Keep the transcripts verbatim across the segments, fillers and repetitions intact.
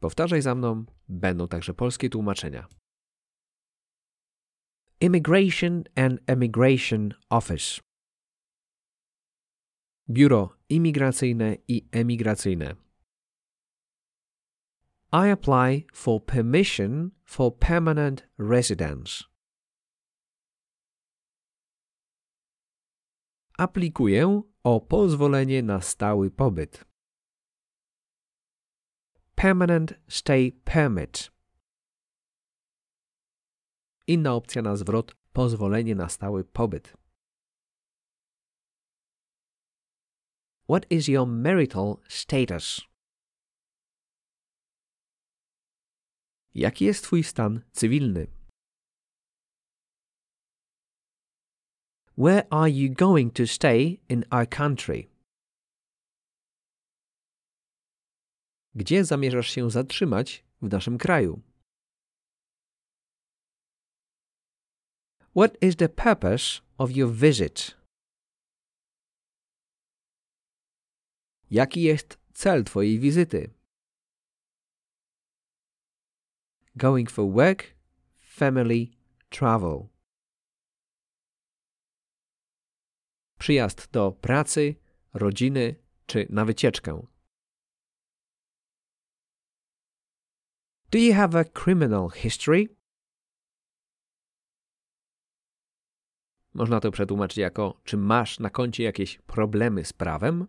Powtarzaj za mną, będą także polskie tłumaczenia. Immigration and Emigration Office. Biuro imigracyjne i emigracyjne. I apply for permission for permanent residence. Aplikuję o pozwolenie na stały pobyt. Permanent stay permit. Inna opcja na zwrot pozwolenie na stały pobyt. What is your marital status? Jaki jest twój stan cywilny? Where are you going to stay in our country? Gdzie zamierzasz się zatrzymać w naszym kraju? What is the purpose of your visit? Jaki jest cel twojej wizyty? Going for work, family, travel. Przyjazd do pracy, rodziny czy na wycieczkę. Do you have a criminal history? Można to przetłumaczyć jako, czy masz na koncie jakieś problemy z prawem?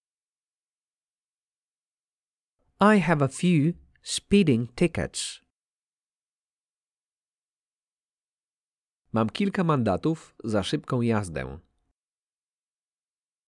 I have a few speeding tickets. Mam kilka mandatów za szybką jazdę.